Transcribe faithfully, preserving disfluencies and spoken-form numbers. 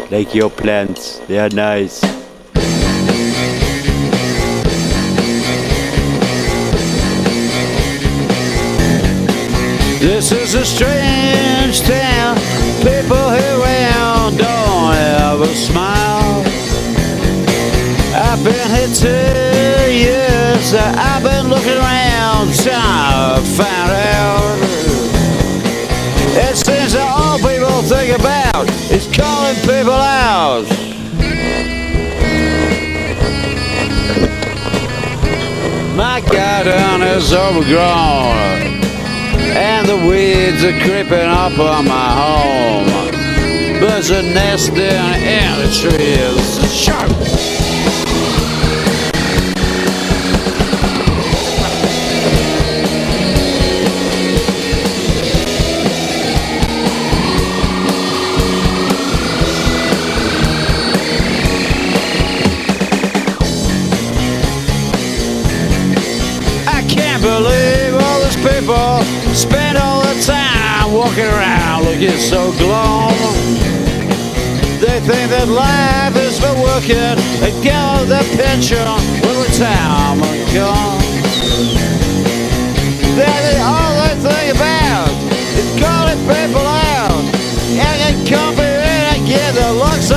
like your plants. They are nice. This is a strange town. People here around don't ever smile. I've been here two years. I've been looking around, trying to find out. It seems that all people think about is calling people out. My garden is overgrown, and the weeds are creeping up on my home. Birds are nesting in the trees. Sharp! I can't believe all these people spend all the time walking around looking so glum. They think that life is for working and get all their pension when retirement comes. That's all they think about is calling people out and then come in and get their looks